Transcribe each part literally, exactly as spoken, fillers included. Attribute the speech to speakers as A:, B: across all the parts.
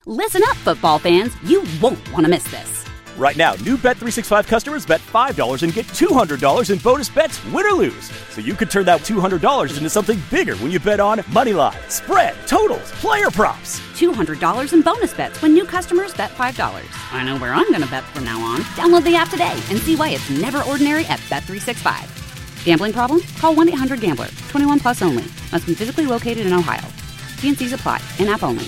A: Listen up, football fans. You won't want to miss this.
B: Right now, new Bet three sixty-five customers bet five dollars and get two hundred dollars in bonus bets, win or lose. So you could turn that two hundred dollars into something bigger when you bet on money line, spread, totals, player props.
A: two hundred dollars in bonus bets when new customers bet five dollars. I know where I'm going to bet from now on. Download the app today and see why it's never ordinary at Bet three sixty-five. Gambling problem? Call one eight hundred gambler. twenty-one plus only. Must be physically located in Ohio. T and C's apply. In-app only.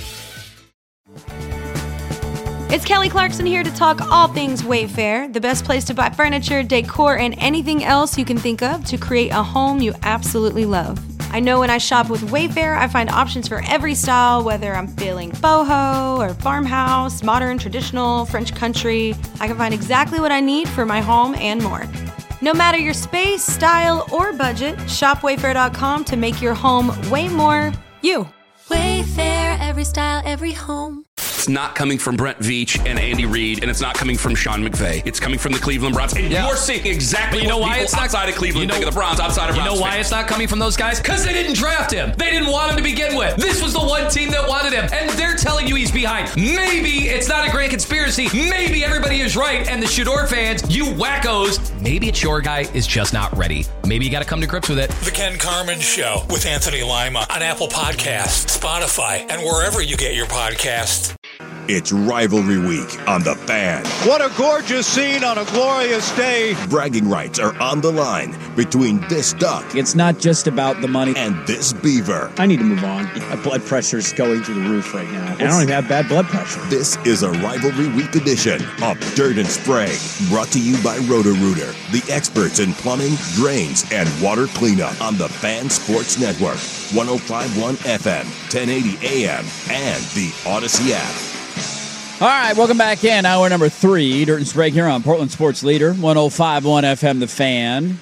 C: It's Kelly Clarkson here to talk all things Wayfair, the best place to buy furniture, decor, and anything else you can think of to create a home you absolutely love. I know when I shop with Wayfair, I find options for every style, whether I'm feeling boho or farmhouse, modern, traditional, French country. I can find exactly what I need for my home and more. No matter your space, style, or budget, shop wayfair dot com to make your home way more you.
D: Wayfair, every style, every home.
E: It's not coming from Brent Veach and Andy Reid, and it's not coming from Sean McVay. It's coming from the Cleveland Browns. And yeah. you're seeing exactly you know what why it's outside not, of Cleveland you know, think of the Browns, outside of
F: You
E: Browns
F: know why
E: fans.
F: It's not coming from those guys? Because they didn't draft him. They didn't want him to begin with. This was the one team that wanted him, and they're telling you he's behind. Maybe it's not a grand conspiracy. Maybe everybody is right, and the Shador fans, you wackos, maybe it's your guy is just not ready. Maybe you got to come to grips with it.
G: The Ken Carman Show with Anthony Lima on Apple Podcasts, Spotify, and wherever you get your podcasts.
H: It's Rivalry Week on The Fan.
I: What a gorgeous scene on a glorious day.
H: Bragging rights are on the line between this duck.
J: It's not just about the money.
H: And this beaver.
J: I need to move on. My blood pressure's going through the roof right now. I don't even have bad blood pressure.
H: This is a Rivalry Week edition of Dirt and Spray, brought to you by Roto-Rooter, the experts in plumbing, drains, and water cleanup on the Fan Sports Network, one oh five point one F M, ten eighty A M, and the Odyssey app.
J: All right, welcome back in. Hour number three, Dirt and Sprague here on Portland Sports Leader, one oh five point one F M, The Fan.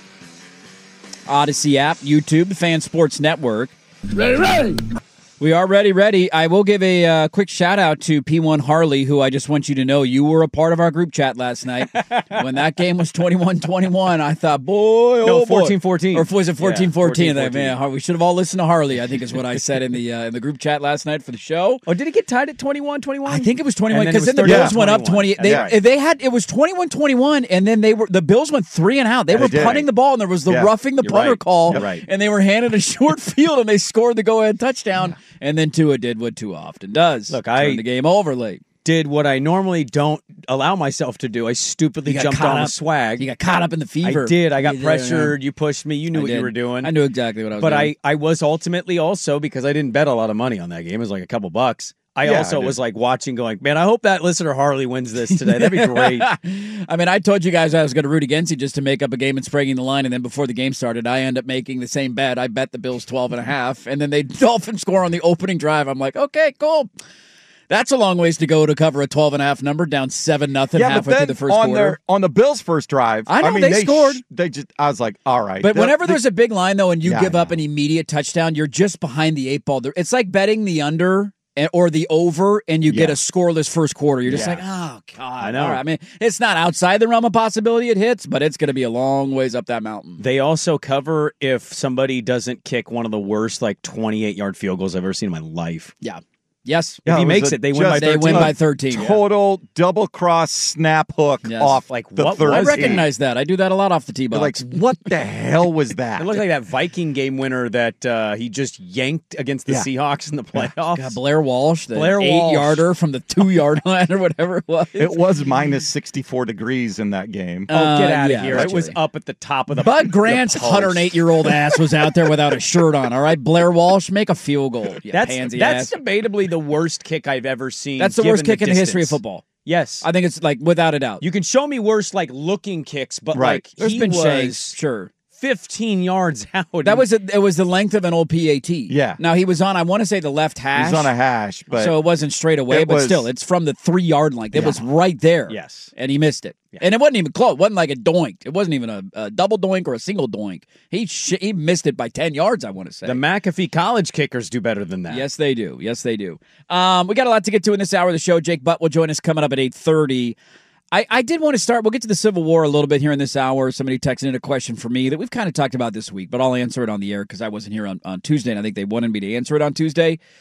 J: Odyssey app, YouTube, the Fan Sports Network.
K: Ready, ready.
J: We are ready, ready. I will give a uh, quick shout-out to P one Harley, who I just want you to know you were a part of our group chat last night. When that game was twenty-one twenty-one, I thought, boy, oh,
L: no, fourteen fourteen.
J: Or was it fourteen fourteen?
L: Yeah,
J: Man, we should have all listened to Harley, I think is what I said in the uh, in the group chat last night for the show.
L: Oh, did it get tied at twenty-one twenty-one?
J: I think it was twenty-one, because then,
L: then
J: the Bills yeah, went up twenty. They,
L: yeah.
J: they had It was twenty-one twenty-one, and then they were the Bills went three and out. They, they were did. punting the ball, and there was the
L: yeah.
J: roughing the
L: You're
J: punter
L: right.
J: call,
L: You're right.
J: and they were handed a short field, and they scored the go-ahead touchdown, yeah. and then Tua did what Tua often does.
L: Look,
J: Turn
L: I
J: the game over late.
L: Did what I normally don't allow myself to do. I stupidly jumped on
J: up.
L: the swag.
J: You got caught up in the fever.
L: I did. I got
J: you
L: pressured. Did, you pushed me. You knew
J: I
L: what
J: did.
L: you were doing.
J: I knew exactly what I was
L: but
J: doing.
L: But I, I was ultimately also, because I didn't bet a lot of money on that game. It was like a couple bucks. I yeah, also I was like watching going, man, I hope that listener Harley wins this today. That'd be great.
J: I mean, I told you guys I was going to root against you just to make up a game and spragging the line, and then before the game started, I end up making the same bet. I bet the Bills twelve and a half, and then they Dolphins score on the opening drive. I'm like, okay, cool. That's a long ways to go to cover a twelve and a half number, down seven nothing
K: yeah,
J: halfway through the first
K: on
J: quarter.
K: Their, on the Bills' first drive,
J: I know
K: I mean,
J: they,
K: they
J: scored.
K: Sh- they just, I was like, all right.
J: But whenever there's a big line, though, and you
K: yeah,
J: give up an immediate touchdown, you're just behind the eight ball. It's like betting the under or the over, and you yeah. get a scoreless first quarter. You're just yeah. like, oh, God.
L: I know.
J: All right. I mean, it's not outside the realm of possibility it hits, but it's going to be a long ways up that mountain.
L: They also cover if somebody doesn't kick one of the worst, like, twenty-eight-yard field goals I've ever seen in my life.
J: Yeah. Yes.
L: If
K: yeah,
L: he makes it, they win by thirteen.
J: They win by thirteen.
K: Total yeah. double cross snap hook yes. off
L: like
K: the
L: what,
K: third.
J: I recognize that. I do that a lot off the tee box.
K: Like, what the hell was that?
L: It looked like that Viking game winner that uh, he just yanked against the yeah. Seahawks in the playoffs.
J: God, Blair Walsh, the
L: Blair
J: eight-yarder
L: Walsh.
J: from the two-yard line or whatever it was.
K: It was minus sixty-four degrees in that game.
L: Oh, get out
J: uh,
L: of
J: yeah,
L: here. It was up at the top of the
J: Bud Grant's one hundred eight-year-old ass was out there without a shirt on, all right? Blair Walsh, make a field goal, you
L: that's,
J: pansy
L: That's
J: ass.
L: debatably the worst kick I've ever seen.
J: That's the worst kick the in the history of football.
L: Yes.
J: I think it's like without a doubt.
L: You can show me worse like looking kicks, but
K: right.
L: like
J: There's
L: he
J: been
L: was
J: shakes, sure.
L: fifteen yards out.
J: That was a, it was the length of an old P A T.
K: Yeah.
J: Now he was on, I want to say the left hash.
K: He's on a hash, but
J: so it wasn't straight away,
K: it
J: but
K: was,
J: still, it's from the three yard line. It
K: yeah.
J: was right there.
L: Yes.
J: And he missed it.
L: Yeah.
J: And it wasn't even close. It wasn't like a doink. It wasn't even a, a double doink or a single doink. He sh- he missed it by ten yards, I want to say.
L: The McAfee College kickers do better than that.
J: Yes, they do. Yes, they do. Um, we got a lot to get to in this hour of the show. Jake Butt will join us coming up at eight thirty. I, I did want to start. We'll get to the Civil War a little bit here in this hour. Somebody texted in a question for me that we've kind of talked about this week, but I'll answer it on the air because I wasn't here on, on Tuesday, and I think they wanted me to answer it on Tuesday.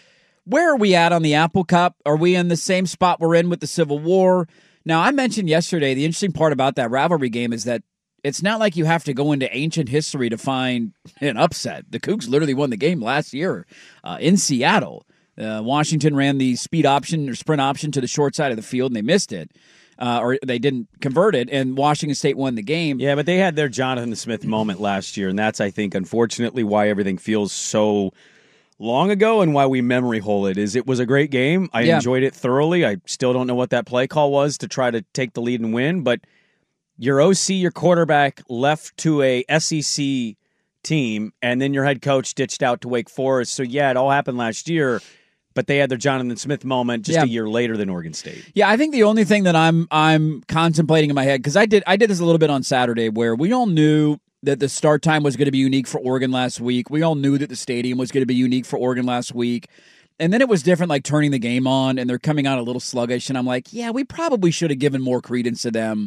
J: where are we at on the Apple Cup? Are we in the same spot we're in with the Civil War? Now, I mentioned yesterday, the interesting part about that rivalry game is that it's not like you have to go into ancient history to find an upset. The Cougs literally won the game last year uh, in Seattle. Uh, Washington ran the speed option or sprint option to the short side of the field, and they missed it. Uh, or they didn't convert it, and Washington State won the game.
L: Yeah, but they had their Jonathan Smith moment last year, and that's, I think, unfortunately, why everything feels so long ago and why we memory hole it. Is it was a great game. I
J: Yeah.
L: enjoyed it thoroughly. I still don't know what that play call was to try to take the lead and win, but your O C, your quarterback, left to a S E C team, and then your head coach ditched out to Wake Forest. So, yeah, it all happened last year, but they had their Jonathan Smith moment just
J: Yeah.
L: a year later than Oregon State.
J: Yeah, I think the only thing that I'm I'm contemplating in my head, because I did I did this a little bit on Saturday, where we all knew that the start time was going to be unique for Oregon last week. We all knew that the stadium was going to be unique for Oregon last week. And then it was different, like turning the game on, and they're coming out a little sluggish. And I'm like, yeah, we probably should have given more credence to them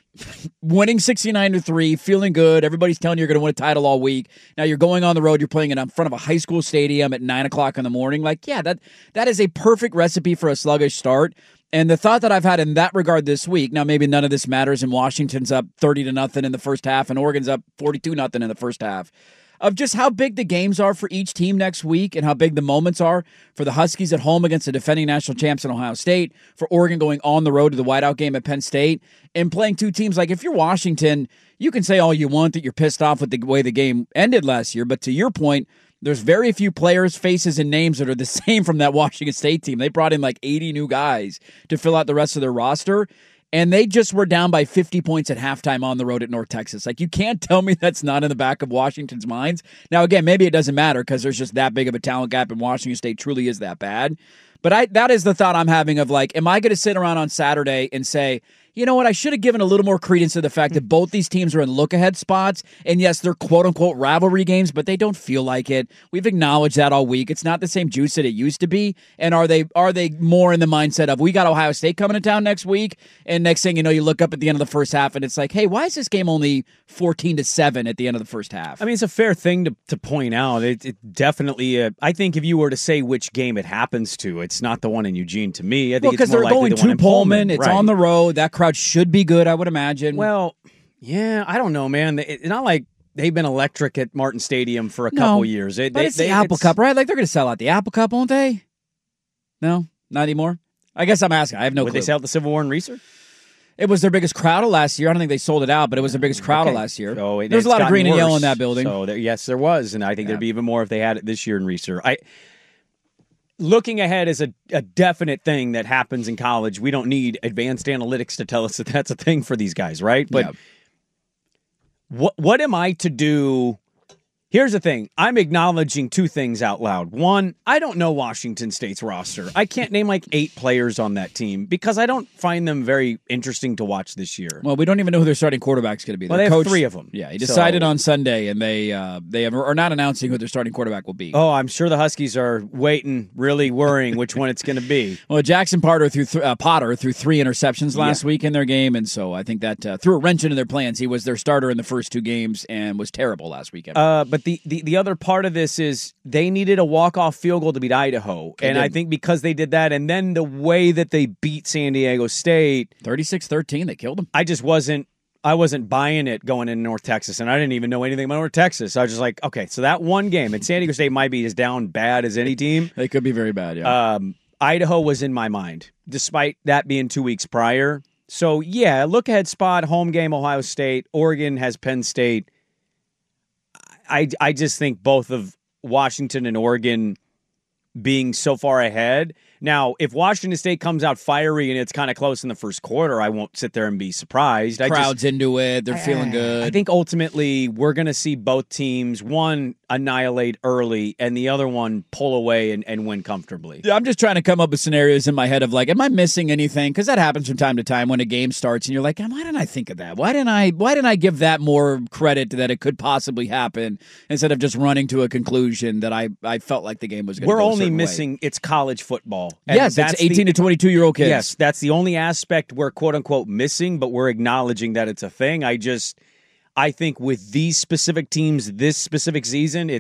J: winning sixty-nine to three, feeling good. Everybody's telling you you're going to win a title all week. Now you're going on the road. You're playing it in front of a high school stadium at nine o'clock in the morning. Like, yeah, that that is a perfect recipe for a sluggish start. And the thought that I've had in that regard this week, now maybe none of this matters, and Washington's up thirty to nothing in the first half, and Oregon's up forty-two nothing in the first half, of just how big the games are for each team next week and how big the moments are for the Huskies at home against the defending national champs in Ohio State, for Oregon going on the road to the whiteout game at Penn State, and playing two teams. Like, if you're Washington, you can say all you want that you're pissed off with the way the game ended last year, but to your point, there's very few players, faces, and names that are the same from that Washington State team. They brought in like eighty new guys to fill out the rest of their roster, and they just were down by fifty points at halftime on the road at North Texas. Like, you can't tell me that's not in the back of Washington's minds. Now, again, maybe it doesn't matter because there's just that big of a talent gap, and Washington State truly is that bad. But I that is the thought I'm having of, like, am I going to sit around on Saturday and say, you know what, I should have given a little more credence to the fact that both these teams are in look-ahead spots, and yes, they're quote-unquote rivalry games, but they don't feel like it. We've acknowledged that all week. It's not the same juice that it used to be, and are they are they more in the mindset of, we got Ohio State coming to town next week, and next thing you know, you look up at the end of the first half, and it's like, hey, why is this game only fourteen to seven at the end of the first half?
L: I mean, it's a fair thing to, to point out. It, it definitely, uh, I think if you were to say which game it happens to, it's not the one in Eugene to me. I think
J: Well, because
L: it's more
J: they're going
L: likely the one
J: to
L: in
J: Pullman. It's
L: Right.
J: on the road. That crowd should be good, I would imagine.
L: Well, yeah, I don't know, man. It's not like they've been electric at Martin Stadium for a
J: No,
L: couple years. They,
J: but
L: they,
J: it's
L: they,
J: the Apple
L: it's-
J: Cup, right? Like, they're going to sell out the Apple Cup, won't they? No? Not anymore? I guess I'm asking. I have no
L: Would
J: clue.
L: they sell the Civil War and Reeser?
J: It was their biggest crowd of last year. I don't think they sold it out, but it was their biggest crowd of
L: Okay.
J: last year.
L: So it-
J: There's a
L: it's
J: lot of green
L: gotten
J: and yellow
L: worse.
J: in that building.
L: So there, yes, there was, and I think
J: Yeah.
L: there'd be even more if they had it this year in Reeser. I looking ahead is a, a definite thing that happens in college. We don't need advanced analytics to tell us that that's a thing for these guys, right? But
J: Yeah.
L: what what am I to do? Here's the thing. I'm acknowledging two things out loud. One, I don't know Washington State's roster. I can't name like eight players on that team because I don't find them very interesting to watch this year.
J: Well, we don't even know who their starting quarterback's going to be.
L: Well,
J: Their
L: they have
J: coach-
L: three of them.
J: Yeah, he decided
L: So-
J: on Sunday, and they uh, they have, are not announcing who their starting quarterback will be.
L: Oh, I'm sure the Huskies are waiting, really worrying which one it's going to be.
J: Well, Jackson Potter threw th- uh, Potter threw three interceptions last
L: Yeah.
J: week in their game, and so I think that uh, threw a wrench into their plans. He was their starter in the first two games and was terrible last weekend.
L: Uh, but the, the, the other part of this is they needed a walk-off field goal to beat Idaho.
J: They
L: and I
J: did.
L: think because they did that, and then the way that they beat San Diego State,
J: thirty-six thirteen, they killed them.
L: I just wasn't I wasn't buying it going into North Texas, and I didn't even know anything about North Texas. I was just like, okay, so that one game, and San Diego State might be as down bad as any team.
J: They could be very bad, yeah.
L: Um, Idaho was in my mind, despite that being two weeks prior. So, yeah, look ahead spot, home game, Ohio State. Oregon has Penn State. I, I just think both of Washington and Oregon being so far ahead. Now, if Washington State comes out fiery and it's kind of close in the first quarter, I won't sit there and be surprised. I
J: Crowd's
L: just,
J: into it. They're feeling good.
L: I think ultimately we're going to see both teams, one annihilate early and the other one pull away and, and win comfortably.
J: Yeah, I'm just trying to come up with scenarios in my head of like, am I missing anything? Because that happens from time to time when a game starts, and you're like, why didn't I think of that? Why didn't I? Why didn't I give that more credit that it could possibly happen instead of just running to a conclusion that I, I felt like the game was going to
L: We're
J: go a
L: only
J: certain way.
L: missing it's college football. And
J: Yes,
L: that's
J: it's eighteen
L: the-
J: to twenty-two year old kids.
L: Yes, that's the only aspect we're quote unquote missing, but we're acknowledging that it's a thing. I just, I think with these specific teams, this specific season, it's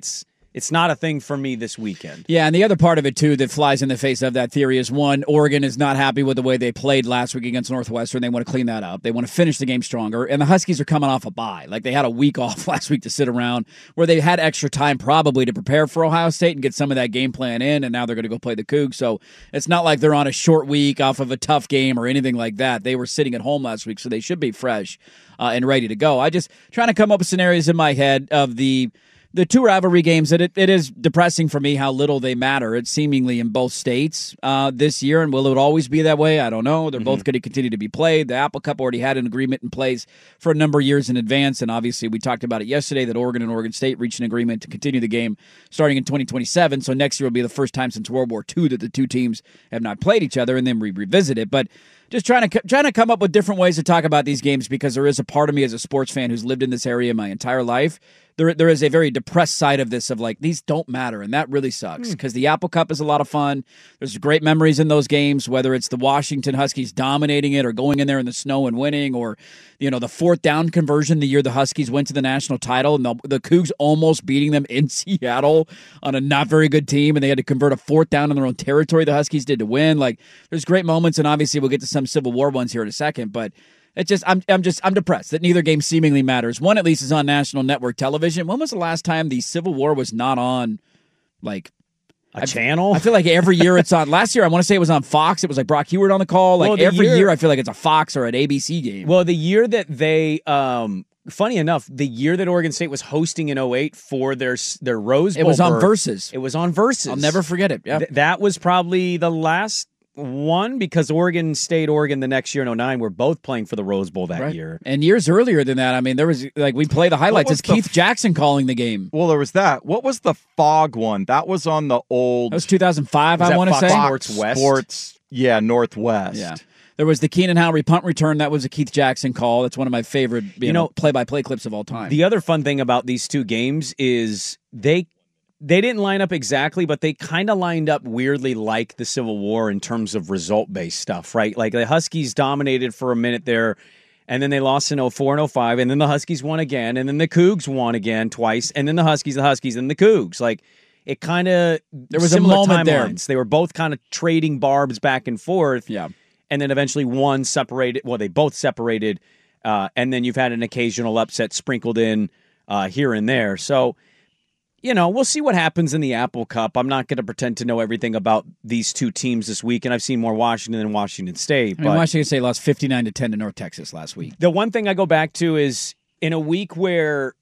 L: It's not a thing for me this weekend.
J: Yeah, and the other part of it, too, that flies in the face of that theory is, one, Oregon is not happy with the way they played last week against Northwestern. They want to clean that up. They want to finish the game stronger. And the Huskies are coming off a bye. Like, they had a week off last week to sit around where they had extra time probably to prepare for Ohio State and get some of that game plan in, and now they're going to go play the Cougs. So it's not like they're on a short week off of a tough game or anything like that. They were sitting at home last week, so they should be fresh uh, and ready to go. I just trying to come up with scenarios in my head of the The two rivalry games, that it, it is depressing for me how little they matter. It's seemingly in both states uh, this year, and will it always be that way? I don't know. They're mm-hmm. both going to continue to be played. The Apple Cup already had an agreement in place for a number of years in advance, and obviously we talked about it yesterday that Oregon and Oregon State reached an agreement to continue the game starting in twenty twenty-seven, so next year will be the first time since World War Two that the two teams have not played each other, and then we revisit it. But just trying to trying to come up with different ways to talk about these games, because there is a part of me as a sports fan who's lived in this area my entire life. There, there is a very depressed side of this of like, these don't matter, and that really sucks because mm. the Apple Cup is a lot of fun. There's great memories in those games, whether it's the Washington Huskies dominating it or going in there in the snow and winning, or you know the fourth down conversion the year the Huskies went to the national title and the, the Cougs almost beating them in Seattle on a not very good team, and they had to convert a fourth down in their own territory the Huskies did to win. Like, there's great moments, and obviously we'll get to some Civil War ones here in a second, but It's just I'm I'm just I'm depressed that neither game seemingly matters. One at least is on national network television. When was the last time the Civil War was not on, like
L: a
J: I,
L: channel?
J: I feel like every year it's on. Last year I want to say it was on Fox. It was like Brock Heward on the call. Like well, every year, year I feel like it's a Fox or an A B C game.
L: Well, the year that they, um, funny enough, the year that Oregon State was hosting in oh eight for their their Rose Bowl,
J: it was on
L: berth,
J: Versus.
L: It was on Versus.
J: I'll never forget it. Yeah,
L: Th- that was probably the last one, because Oregon State, Oregon the next year in oh nine were both playing for the Rose Bowl that
J: right.
L: year.
J: And years earlier than that, I mean, there was like we play the highlights. It's Keith f- Jackson calling the game.
K: Well, there was that. What was the Fog one? That was on the old.
J: That was two thousand five.
L: Was
J: I want to say
L: Sports West.
K: Sports, yeah, Northwest.
J: Yeah. There was the Keenan Howry punt return. That was a Keith Jackson call. That's one of my favorite, you, you know, know, play-by-play clips of all time.
L: The other fun thing about these two games is they. They didn't line up exactly, but they kind of lined up weirdly like the Civil War in terms of result-based stuff, right? Like the Huskies dominated for a minute there, and then they lost in oh four and oh five, and then the Huskies won again, and then the Cougs won again twice, and then the Huskies, the Huskies, and the Cougs. Like, it kind of...
J: There was a moment
L: timelines.
J: there.
L: They were both kind of trading barbs back and forth,
J: yeah,
L: and then eventually one separated... Well, they both separated, uh, and then you've had an occasional upset sprinkled in uh, here and there. So... You know, we'll see what happens in the Apple Cup. I'm not going to pretend to know everything about these two teams this week, and I've seen more Washington than Washington State.
J: I mean,
L: but
J: Washington State lost fifty-nine to ten to North Texas last week.
L: The one thing I go back to is in a week where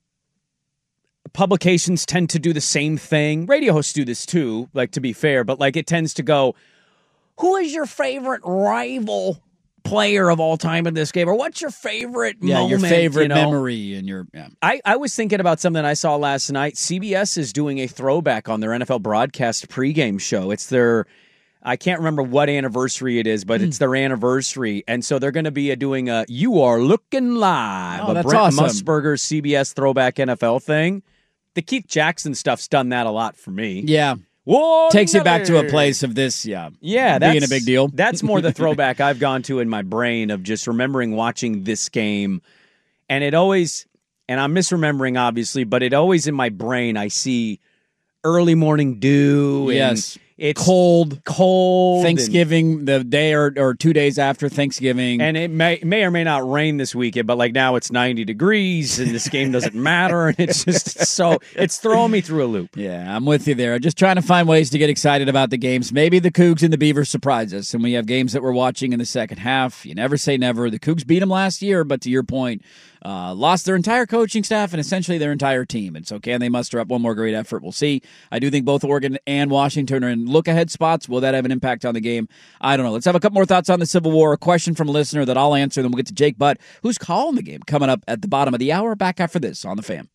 L: publications tend to do the same thing. Radio hosts do this too, like to be fair, but like it tends to go, who is your favorite rival player of all time in this game, or what's your favorite
J: yeah,
L: moment,
J: your favorite
L: you know?
J: memory, and your yeah.
L: I, I was thinking about something I saw last night. C B S is doing a throwback on their N F L broadcast pregame show. It's their, I can't remember what anniversary it is, but mm. it's their anniversary, and so they're going to be doing a "You Are Looking Live,"
J: oh,
L: a
J: that's
L: Brent
J: awesome.
L: Musburger C B S throwback N F L thing. The Keith Jackson stuff's done that a lot for me.
J: Yeah.
L: Whoa,
J: takes it back to a place of this, yeah,
L: yeah,
J: being a big deal.
L: That's more the throwback I've gone to in my brain of just remembering watching this game, and it always, and I'm misremembering obviously, but it always in my brain I see early morning dew. And
J: yes,
L: it's
J: cold,
L: cold.
J: Thanksgiving,
L: and,
J: the day or, or two days after Thanksgiving,
L: and it may may or may not rain this weekend, but like now it's ninety degrees, and this game doesn't matter, and it's just so it's throwing me through a loop.
J: Yeah, I'm with you there. Just trying to find ways to get excited about the games. Maybe the Cougs and the Beavers surprise us, and we have games that we're watching in the second half. You never say never. The Cougs beat them last year, but to your point, uh, lost their entire coaching staff and essentially their entire team. And so can they muster up one more great effort? We'll see. I do think both Oregon and Washington are in look-ahead spots. Will that have an impact on the game? I don't know. Let's have a couple more thoughts on the Civil War. A question from a listener that I'll answer, then we'll get to Jake Butt, who's calling the game, coming up at the bottom of the hour. Back after this on The Fan.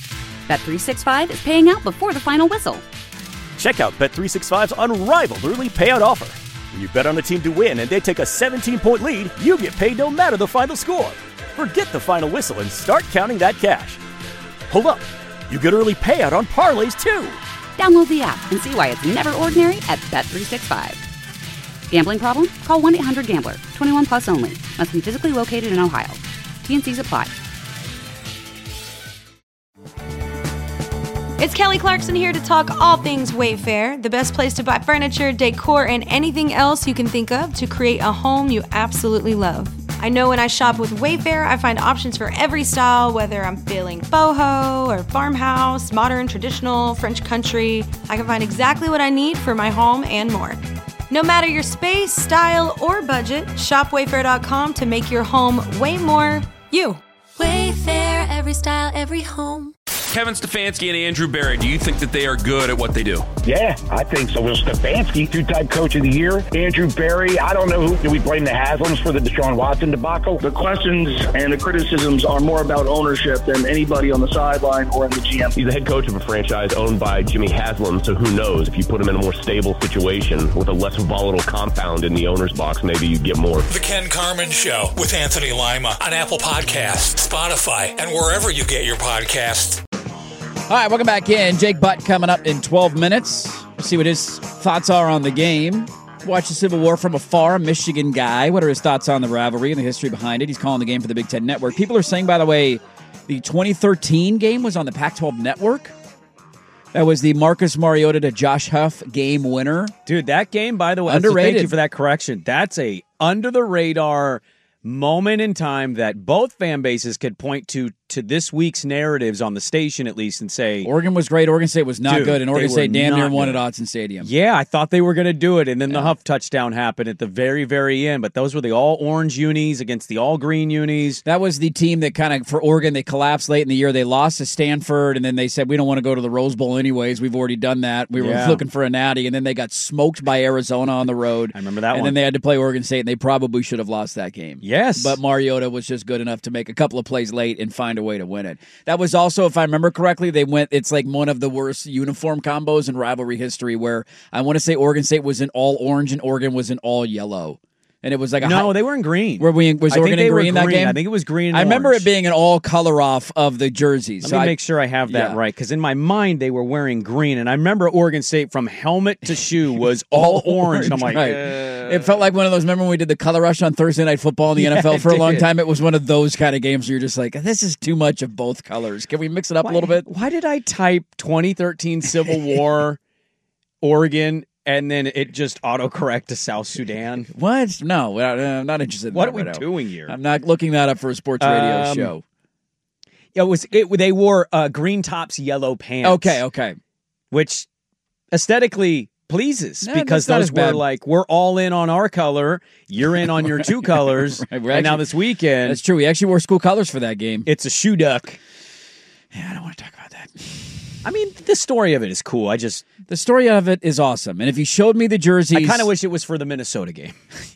A: Bet three sixty-five is paying out before the final whistle.
B: Check out Bet three sixty-five's unrivaled early payout offer. When you bet on a team to win and they take a seventeen-point lead, you get paid no matter the final score. Forget the final whistle and start counting that cash. Hold up. You get early payout on parlays, too.
A: Download the app and see why it's never ordinary at Bet three sixty-five. Gambling problem? Call one eight hundred gambler. twenty-one plus only. Must be physically located in Ohio. T and C's apply.
C: It's Kelly Clarkson here to talk all things Wayfair, the best place to buy furniture, decor, and anything else you can think of to create a home you absolutely love. I know when I shop with Wayfair, I find options for every style, whether I'm feeling boho or farmhouse, modern, traditional, French country. I can find exactly what I need for my home and more. No matter your space, style, or budget, shop wayfair dot com to make your home way more you.
D: Wayfair, every style, every home.
E: Kevin Stefanski and Andrew Berry, do you think that they are good at what they do?
M: Yeah, I think so. Well, Stefanski, two-time coach of the year. Andrew Berry, I don't know who. Do we blame the Haslams for the Deshaun Watson debacle?
N: The questions and the criticisms are more about ownership than anybody on the sideline or in the G M.
O: He's the head coach of a franchise owned by Jimmy Haslam, so who knows? If you put him in a more stable situation with a less volatile compound in the owner's box, maybe you get more.
G: The Ken Carman Show with Anthony Lima on Apple Podcasts, Spotify, and wherever you get your podcasts.
J: All right, welcome back in. Jake Butt coming up in twelve minutes. We'll see what his thoughts are on the game. Watch the Civil War from afar, a Michigan guy. What are his thoughts on the rivalry and the history behind it? He's calling the game for the Big Ten Network. People are saying, by the way, the twenty thirteen game was on the Pac twelve Network. That was the Marcus Mariota to Josh Huff game winner.
L: Dude, that game, by the way,
J: underrated.
L: Thank you for that correction. That's a under-the-radar moment in time that both fan bases could point to to this week's narratives on the station, at least, and say
J: Oregon was great, Oregon State was not
L: Dude,
J: good, and Oregon State damn near won
L: good.
J: at Autzen Stadium.
L: Yeah, I thought they were going to do it, and then yeah. the Huff touchdown happened at the very, very end, but those were the all-orange unis against the all-green unis.
J: That was the team that kind of, for Oregon, they collapsed late in the year. They lost to Stanford, and then they said, we don't want to go to the Rose Bowl anyways. We've already done that. We were
L: yeah.
J: looking for a natty, and then they got smoked by Arizona on the road.
L: I remember that
J: and
L: one.
J: And then they had to play Oregon State, and they probably should have lost that game.
L: Yes.
J: But Mariota was just good enough to make a couple of plays late and find a way to win it. That was also, if I remember correctly, they went. It's like one of the worst uniform combos in rivalry history where I want to say Oregon State was in all orange and Oregon was in all yellow. And it was like a
L: No,
J: high,
L: they were in green.
J: Were we, was
L: I
J: Oregon
L: think they
J: in
L: were
J: green, that
L: green.
J: game?
L: I think it was green and
J: I remember
L: orange.
J: it being an all color off of the jerseys.
L: Let
J: so
L: me
J: I,
L: make sure I have that
J: yeah.
L: right, because in my mind they were wearing green, and I remember Oregon State from helmet to shoe was all orange. And I'm like,
J: right.
L: uh,
J: It felt like one of those. Remember when we did the color rush on Thursday Night Football in the
L: Yeah,
J: N F L for a long
L: did.
J: time? It was one of those kind of games where you're just like, this is too much of both colors. Can we mix it up
L: why,
J: a little bit?
L: Why did I type twenty thirteen Civil War, Oregon, and then it just autocorrect to South Sudan?
J: What? No, I'm not interested in
L: What
J: that
L: are we
J: right now.
L: doing here?
J: I'm not looking that up for a sports radio
L: Um,
J: show.
L: It was. It, they wore uh, green tops, yellow pants.
J: Okay, okay.
L: Which aesthetically pleases
J: No,
L: because
J: that's not
L: those
J: as bad.
L: were like, we're all in on our color, you're in on your two colors,
J: Right, we're
L: and now
J: actually-
L: this weekend
J: That's true. We actually wore school colors for that game.
L: it's a shoe duck.
J: Yeah, I don't want to talk about that.
L: I mean, the story of it is cool. I just,
J: The story of it is awesome. And if you showed me the jerseys,
L: I kind of wish it was for the Minnesota game.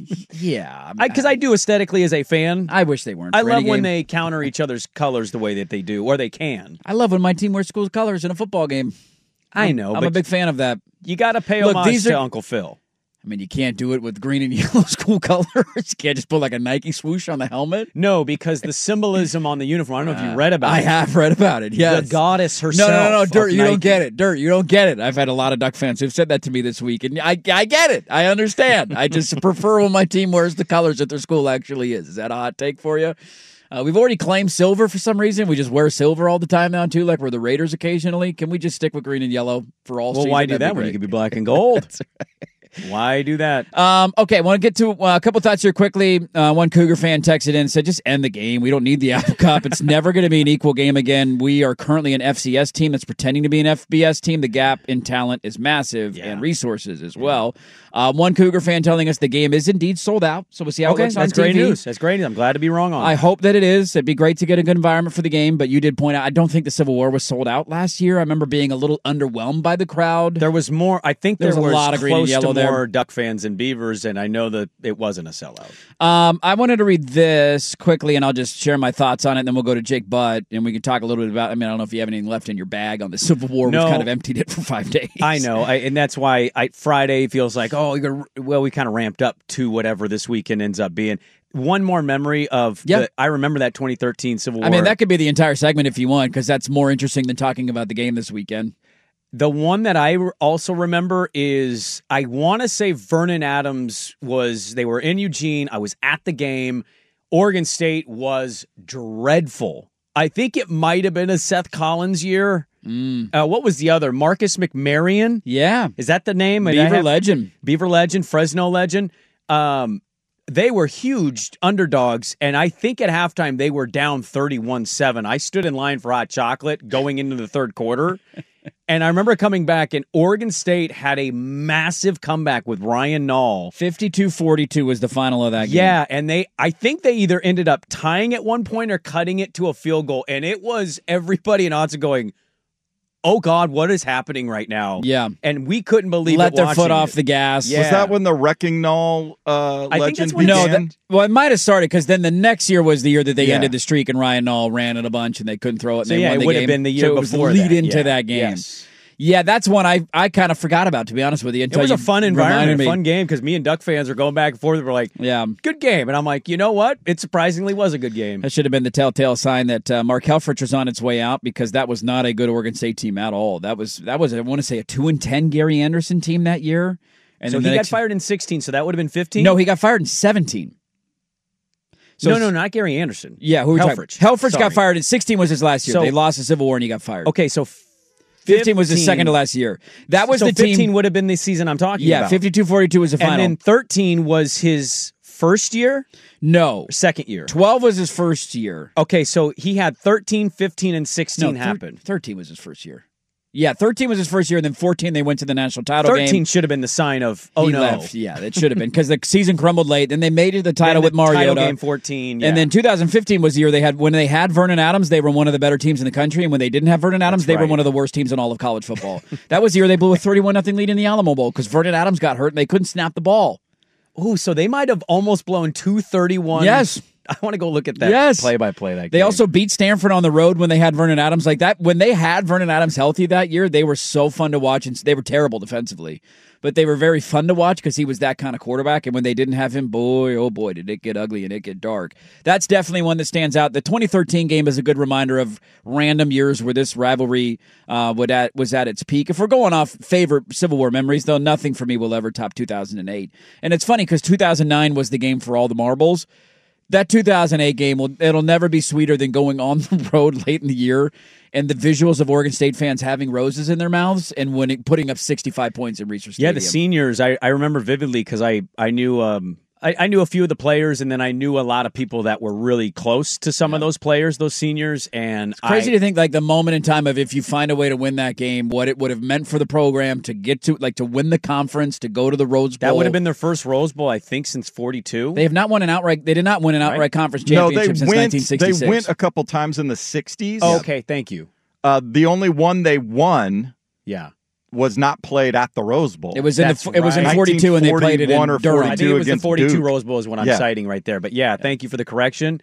J: yeah,
L: Because I, I do aesthetically as a fan.
J: I wish they weren't.
L: I
J: for
L: love
J: any
L: when
J: game.
L: they counter each other's colors the way that they do, or they can.
J: I love when my team wears school colors in a football game.
L: I
J: I'm-
L: know,
J: I'm
L: but
J: a big fan of that.
L: You got to pay
J: Look,
L: homage
J: these
L: to
J: are-
L: Uncle Phil.
J: I mean, you can't do it with green and yellow school colors. You can't just put like a Nike swoosh on the helmet.
L: No, because the symbolism on the uniform, I don't know if you read about
J: I
L: it.
J: have read about it, yes.
L: The goddess herself.
J: No, no, no, no,
L: of
J: Dirt, you
L: Nike.
J: don't get it. Dirt, you don't get it. I've had a lot of Duck fans who've said that to me this week, and I, I get it. I understand. I just prefer when my team wears the colors that their school actually is. Is that a hot take for you? Uh, we've already claimed silver for some reason. We just wear silver all the time now, too, like we're the Raiders occasionally. Can we just stick with green and yellow for all
L: Well,
J: season?
L: why do
J: That'd
L: that
J: be
L: when you
J: great.
L: could be black and gold? Why do that?
J: Um, okay, I want to get to uh, a couple thoughts here quickly. Uh, one Cougar fan texted in and said, just end the game. We don't need the Apple Cup. It's never going to be an equal game again. We are currently an F C S team that's pretending to be an F B S team. The gap in talent is massive and resources as well. Uh, one Cougar fan telling us the game is indeed sold out, so we'll see how
L: Okay,
J: it looks on
L: that's great
J: T V.
L: news. That's great news. I'm glad to be wrong on
J: I
L: it.
J: hope that it is. It'd be great to get a good environment for the game, but you did point out, I don't think the Civil War was sold out last year. I remember being a little underwhelmed by the crowd.
L: There was more. I think
J: There
L: there,
J: was a lot of green and
L: close
J: yellow
L: to
J: there.
L: more Duck fans and Beavers, and I know that it wasn't a sellout.
J: Um, I wanted to read this quickly, and I'll just share my thoughts on it, and then we'll go to Jake Butt, and we can talk a little bit about, I mean, I don't know if you have anything left in your bag on the Civil War.
L: No.
J: We've kind of emptied it for five days.
L: I know, I, and that's why I, Friday feels like, oh, you're gonna, well, we kind of ramped up to whatever this weekend ends up being. One more memory of,
J: Yeah.
L: the, I remember that twenty thirteen Civil War.
J: I mean, that could be the entire segment if you want, because that's more interesting than talking about the game this weekend.
L: The one that I also remember is, I want to say Vernon Adams was, they were in Eugene. I was at the game. Oregon State was dreadful. I think it might have been a Seth Collins year.
J: Mm.
L: Uh, what was the other? Marcus McMarion?
J: Yeah.
L: Is that the name?
J: Beaver legend.
L: Beaver legend, Fresno legend. Um, they were huge underdogs, and I think at halftime they were down thirty-one seven. I stood in line for hot chocolate going into the third quarter, and I remember coming back, and Oregon State had a massive comeback with Ryan Nall.
J: fifty-two forty-two was the final of that game.
L: Yeah, and they I think they either ended up tying at one point or cutting it to a field goal, and it was everybody in Autzen going, oh, God, what is happening right now?
J: Yeah.
L: And we couldn't believe
J: Let
L: it
J: their
L: watching
J: foot off
L: it.
J: the gas.
L: Yeah.
K: Was that when the Wrecking Null uh,
L: I think
K: legend
L: that's when-
J: No,
K: began?
J: that, well, it might have started because then the next year was the year that they
K: Yeah.
J: ended the streak and Ryan Nall ran it a bunch and they couldn't throw it. And
L: So,
J: they
L: yeah,
J: won
L: it
J: the
L: would have
J: game.
L: been the year
J: so it was
L: before
J: the lead
L: that.
J: into
L: Yeah.
J: that game.
L: Yes.
J: Yeah, that's one I I kind of forgot about, to be honest with you.
L: It
J: Until
L: was
J: you
L: a fun
J: reminded
L: environment,
J: me.
L: a fun game, because me and Duck fans were going back and forth. We're like,
J: yeah,
L: good game. And I'm like, you know what? It surprisingly was a good game.
J: That should have been the telltale sign that uh, Mark Helfrich was on its way out, because that was not a good Oregon State team at all. That was, that was I want to say, a two and ten Gary Anderson team that year. And
L: So
J: then
L: he
J: the
L: got
J: next-
L: fired in sixteen, so that would have been fifteen?
J: No, he got fired in seventeen. So
L: no, no, not Gary Anderson.
J: Yeah, who were
L: Helfrich.
J: Helfrich
L: Sorry.
J: got fired in sixteen was his last year.
L: So-
J: they lost the Civil War and he got fired.
L: Okay, so
J: fifteen was his second to last year. That was
L: so
J: the
L: fifteen
J: team.
L: would have been the season I'm talking
J: Yeah,
L: about.
J: fifty-two forty-two was the final.
L: And then thirteen was his first year?
J: No.
L: Second year.
J: twelve was his first year.
L: Okay, so he had thirteen, fifteen, and sixteen
J: No, thir-
L: happen.
J: thirteen was his first year. Yeah, thirteen was his first year, and then fourteen they went to the national title game.
L: thirteen should have been the sign of, oh
J: he
L: no.
J: left. Yeah, it should have been, because the season crumbled late. Then they made it the title
L: Then
J: with
L: the
J: Mariota.
L: title game fourteen, yeah.
J: And then two thousand fifteen was the year they had, when they had Vernon Adams, they were one of the better teams in the country. And when they didn't have Vernon Adams,
L: That's
J: they were
L: right.
J: one of the worst teams in all of college football. That was the year they blew a thirty-one nothing lead in the Alamo Bowl, because Vernon Adams got hurt and they couldn't snap the ball.
L: Ooh, so they might have almost blown two thirty-one.
J: Yes.
L: I want to go look at that
J: Yes.
L: play-by-play. That
J: They
L: game.
J: also beat Stanford on the road when they had Vernon Adams like that. When they had Vernon Adams healthy that year, they were so fun to watch, and they were terrible defensively. But they were very fun to watch because he was that kind of quarterback. And when they didn't have him, boy, oh boy, did it get ugly and it get dark. That's definitely one that stands out. The twenty thirteen game is a good reminder of random years where this rivalry uh, would at, was at its peak. If we're going off favorite Civil War memories, though, nothing for me will ever top two thousand eight. And it's funny because two thousand nine was the game for all the marbles. That two thousand eight game, will it'll never be sweeter than going on the road late in the year and the visuals of Oregon State fans having roses in their mouths and winning, putting up sixty-five points in Research Stadium.
L: Yeah, the seniors, I, I remember vividly because I, I knew um I, I knew a few of the players, and then I knew a lot of people that were really close to some of those players, those seniors. And
J: It's crazy
L: I,
J: to think like the moment in time of if you find a way to win that game, what it would have meant for the program to get to, like to win the conference, to go to the Rose Bowl.
L: that would have been their first Rose Bowl, I think, since forty-two.
J: They have not won an outright. They did not win an outright
L: Right.
J: conference
K: No, they
J: championship since
K: went.
J: nineteen sixty-six.
K: They went a couple times in the sixties.
L: Oh, okay, thank you.
K: Uh, the only one they won
L: Yeah.
K: was not played at the Rose Bowl.
J: It was in
L: That's
J: the, it was in
L: right.
J: forty-two, and they played it in
K: nineteen forty-one or
J: Durham.
L: I think it was the
K: against
L: forty-two
K: Duke.
L: Rose Bowl is what I'm
K: Yeah.
L: citing right there. But yeah, thank you for the correction.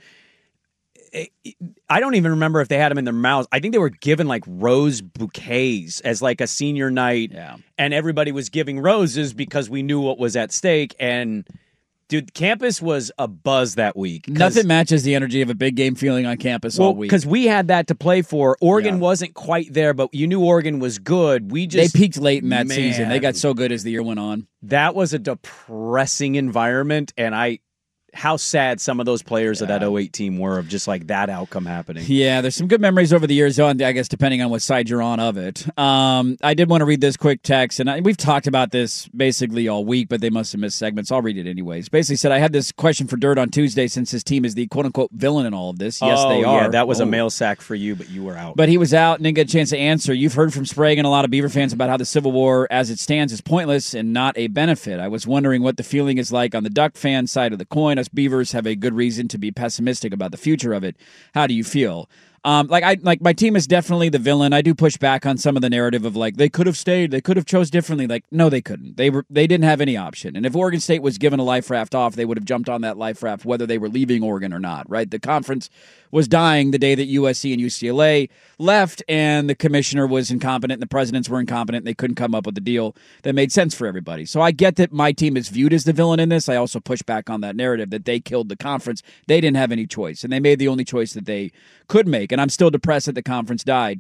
L: I don't even remember if they had them in their mouths. I think they were given like rose bouquets as like a senior night.
J: Yeah.
L: And everybody was giving roses because we knew what was at stake. And dude, campus was a buzz that week. 'Cause-
J: Nothing matches the energy of a big game feeling on campus
L: well,
J: all week.
L: because we had that to play for. Oregon
J: Yeah.
L: wasn't quite there, but you knew Oregon was good. We just
J: they peaked late in that
L: Man.
J: season. They got so good as the year went on.
L: That was a depressing environment, and I how sad some of those players of that oh eight team were of just like that outcome happening.
J: Yeah, there's some good memories over the years, on I guess, depending on what side you're on of it. Um, I did want to read this quick text, and I, we've talked about this basically all week, but they must have missed segments. I'll read it anyways. Basically said, I had this question for Dirt on Tuesday since his team is the quote-unquote villain in all of this. Yes,
L: oh,
J: they are.
L: Yeah, that was
J: oh.
L: a mail sack for you, but you were out.
J: But he was out and didn't get a chance to answer. You've heard from Sprague and a lot of Beaver fans about how the Civil War, as it stands, is pointless and not a benefit. I was wondering what the feeling is like on the Duck fan side of the coin. Us Beavers have a good reason to be pessimistic about the future of it. How do you feel? Um, like I like my team is definitely the villain. I do push back on some of the narrative of like they could have stayed, they could have chose differently. Like no, they couldn't. They were they didn't have any option. And if Oregon State was given a life raft off, they would have jumped on that life raft whether they were leaving Oregon or not. Right? The conference was dying the day that U S C and U C L A left, and the commissioner was incompetent, and the presidents were incompetent, and they couldn't come up with a deal that made sense for everybody. So I get that my team is viewed as the villain in this. I also push back on that narrative that they killed the conference. They didn't have any choice, and they made the only choice that they could make, and I'm still depressed that the conference died.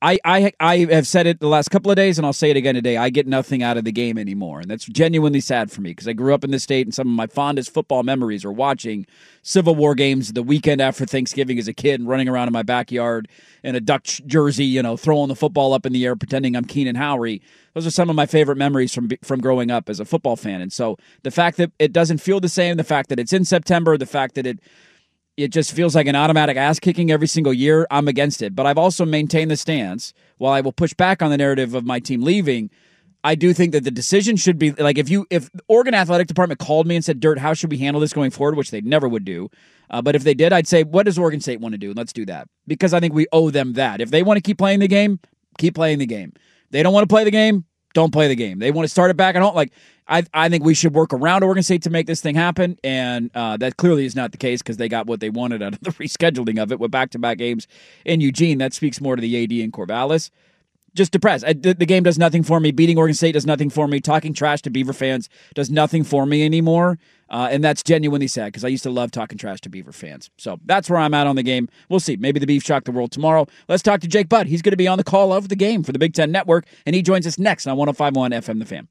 J: I, I I have said it the last couple of days, and I'll say it again today. I get nothing out of the game anymore, and that's genuinely sad for me because I grew up in this state, and some of my fondest football memories are watching Civil War games the weekend after Thanksgiving as a kid and running around in my backyard in a Dutch jersey, you know, throwing the football up in the air, pretending I'm Keenan Howery. Those are some of my favorite memories from from growing up as a football fan. And so the fact that it doesn't feel the same, the fact that it's in September, the fact that it it just feels like an automatic ass-kicking every single year, I'm against it. But I've also maintained the stance, while I will push back on the narrative of my team leaving, I do think that the decision should be, like, if you if the Oregon Athletic Department called me and said, Dirt, how should we handle this going forward, which they never would do. Uh, but if they did, I'd say, what does Oregon State want to do? Let's do that. Because I think we owe them that. If they want to keep playing the game, keep playing the game. They don't want to play the game, don't play the game. They want to start it back at home. Like, I I think we should work around Oregon State to make this thing happen, and uh, that clearly is not the case because they got what they wanted out of the rescheduling of it with back-to-back games in Eugene. That speaks more to the A D in Corvallis. Just depressed. I, the, the game does nothing for me. Beating Oregon State does nothing for me. Talking trash to Beaver fans does nothing for me anymore, uh, and that's genuinely sad because I used to love talking trash to Beaver fans. So that's where I'm at on the game. We'll see. Maybe the Beef shock the world tomorrow. Let's talk to Jake Butt. He's going to be on the call of the game for the Big Ten Network, and he joins us next on one oh five point one F M The Fan.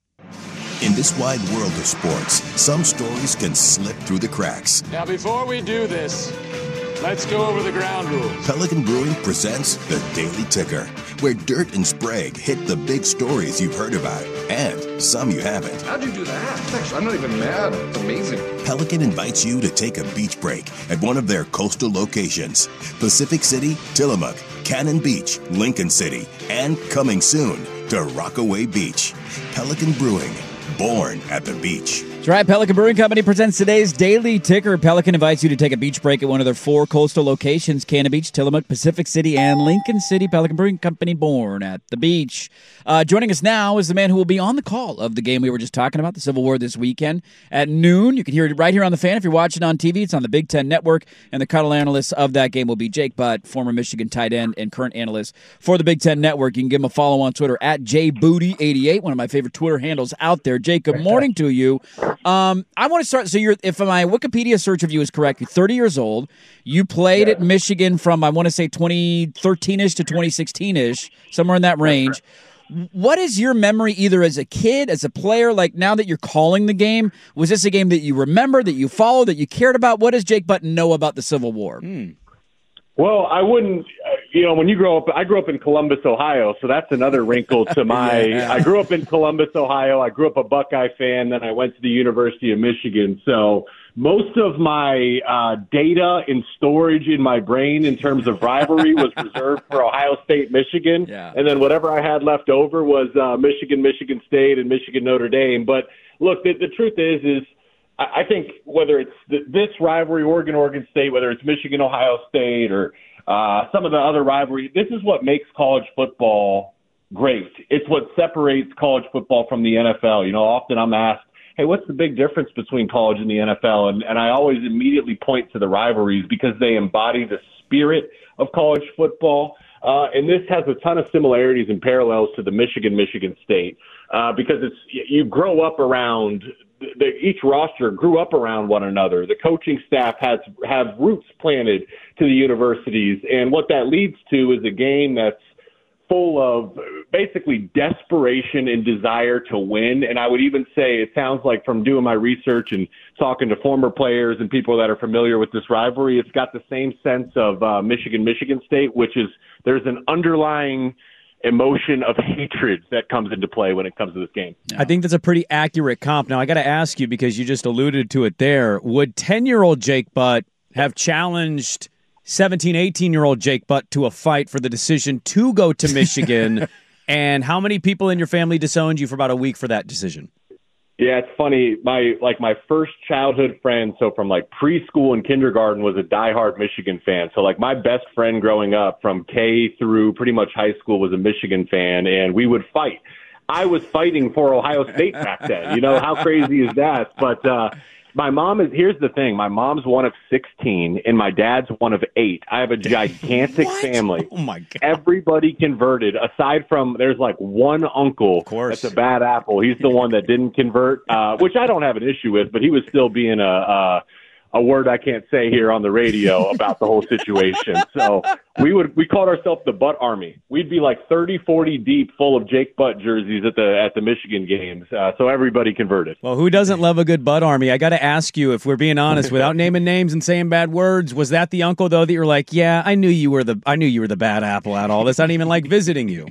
H: In this wide world of sports, some stories can slip through the cracks.
P: Now, before we do this, let's go over the ground rules.
H: Pelican Brewing presents the Daily Ticker, where Dirt and Sprague hit the big stories you've heard about, and some you haven't.
Q: How'd you do that? Actually, I'm not even mad. It's amazing.
H: Pelican invites you to take a beach break at one of their coastal locations: Pacific City, Tillamook, Cannon Beach, Lincoln City, and coming soon to Rockaway Beach. Pelican Brewing, born at the beach.
J: That's right. Pelican Brewing Company presents today's Daily Ticker. Pelican invites you to take a beach break at one of their four coastal locations: Cannon Beach, Tillamook, Pacific City, and Lincoln City. Pelican Brewing Company, born at the beach. Uh, joining us now is the man who will be on the call of the game we were just talking about, the Civil War, this weekend at noon. You can hear it right here on The Fan. If you're watching on T V, it's on the Big Ten Network, and the cuddle analyst of that game will be Jake Butt, former Michigan tight end and current analyst for the Big Ten Network. You can give him a follow on Twitter at J Booty eighty-eight, one of my favorite Twitter handles out there. Jake, good morning to you. Um, I want to start. So, you're, if my Wikipedia search of you is correct, you're thirty years old. You played yeah. at Michigan from, I want to say, twenty thirteen-ish to twenty sixteen-ish, somewhere in that range. What is your memory, either as a kid, as a player, like now that you're calling the game? Was this a game that you remember, that you followed, that you cared about? What does Jake Button know about the Civil War?
O: Hmm. Well, I wouldn't, you know, when you grow up, I grew up in Columbus, Ohio, so that's another wrinkle to my, yeah. I grew up in Columbus, Ohio. I grew up a Buckeye fan, then I went to the University of Michigan. So most of my uh, data and storage in my brain in terms of rivalry was reserved for Ohio State, Michigan. Yeah. And then whatever I had left over was uh, Michigan, Michigan State, and Michigan, Notre Dame. But look, the, the truth is, is I think whether it's this rivalry, Oregon, Oregon State, whether it's Michigan, Ohio State, or uh, some of the other rivalries, this is what makes college football great. It's what separates college football from the N F L. You know, often I'm asked, hey, what's the big difference between college and the N F L? And, and I always immediately point to the rivalries because they embody the spirit of college football. Uh, and this has a ton of similarities and parallels to the Michigan, Michigan State uh, because it's you grow up around – The, each roster grew up around one another. The coaching staff has have roots planted to the universities, and what that leads to is a game that's full of basically desperation and desire to win. And I would even say it sounds like, from doing my research and talking to former players and people that are familiar with this rivalry, it's got the same sense of uh, Michigan, Michigan State, which is there's an underlying emotion of hatred that comes into play when it comes to this game.
L: I think that's a pretty accurate comp. Now, I got to ask you, because you just alluded to it there, would ten-year-old Jake Butt have challenged seventeen, eighteen-year-old Jake Butt to a fight for the decision to go to Michigan? And how many people in your family disowned you for about a week for that decision?
O: Yeah, it's funny. My like my first childhood friend, so from like preschool and kindergarten, was a diehard Michigan fan. So like my best friend growing up from K through pretty much high school was a Michigan fan, and we would fight. I was fighting for Ohio State back then. You know, how crazy is that? But uh, my mom is, here's the thing. My mom's one of sixteen, and my dad's one of eight. I have a gigantic family.
L: Oh, my God.
O: Everybody converted, aside from there's like one uncle
L: of course.
O: that's a bad apple. He's the one that didn't convert, uh, which I don't have an issue with, but he was still being a, a a word I can't say here on the radio about the whole situation. So we would we called ourselves the Butt Army. We'd be like thirty, forty deep, full of Jake Butt jerseys at the at the Michigan games. Uh, so everybody converted.
L: Well, who doesn't love a good Butt Army? I got to ask you, if we're being honest, without naming names and saying bad words, was that the uncle though that you're like, yeah, I knew you were the I knew you were the bad apple at all this. I didn't even like visiting you.